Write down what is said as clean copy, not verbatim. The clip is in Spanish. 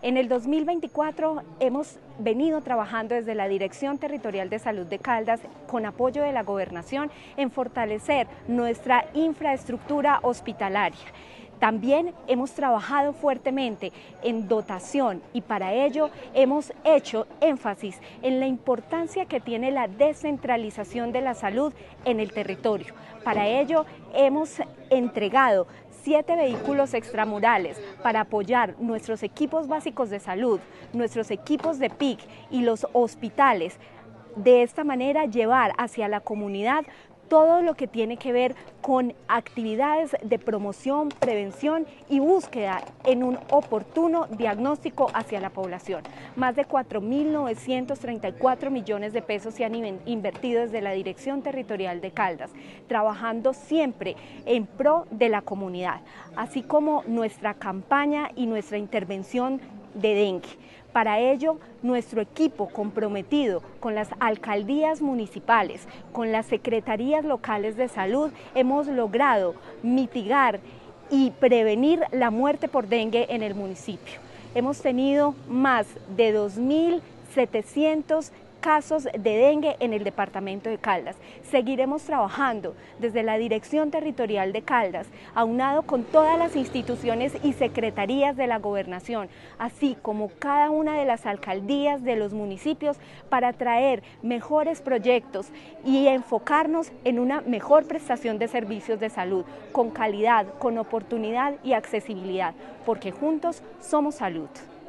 En el 2024 hemos venido trabajando desde la Dirección Territorial de Salud de Caldas, con apoyo de la Gobernación, en fortalecer nuestra infraestructura hospitalaria. También hemos trabajado fuertemente en dotación y para ello hemos hecho énfasis en la importancia que tiene la descentralización de la salud en el territorio. Para ello hemos entregado 7 vehículos extramurales para apoyar nuestros equipos básicos de salud, nuestros equipos de PIC y los hospitales. De esta manera llevar hacia la comunidad todo lo que tiene que ver con actividades de promoción, prevención y búsqueda en un oportuno diagnóstico hacia la población. Más de 4.934 millones de pesos se han invertido desde la Dirección Territorial de Caldas, trabajando siempre en pro de la comunidad, así como nuestra campaña y nuestra intervención de dengue. Para ello, nuestro equipo comprometido con las alcaldías municipales, con las secretarías locales de salud, hemos logrado mitigar y prevenir la muerte por dengue en el municipio. Hemos tenido más de 2.700 casos de dengue en el departamento de Caldas. Seguiremos trabajando desde la Dirección Territorial de Caldas, aunado con todas las instituciones y secretarías de la Gobernación, así como cada una de las alcaldías de los municipios, para traer mejores proyectos y enfocarnos en una mejor prestación de servicios de salud, con calidad, con oportunidad y accesibilidad, porque juntos somos salud.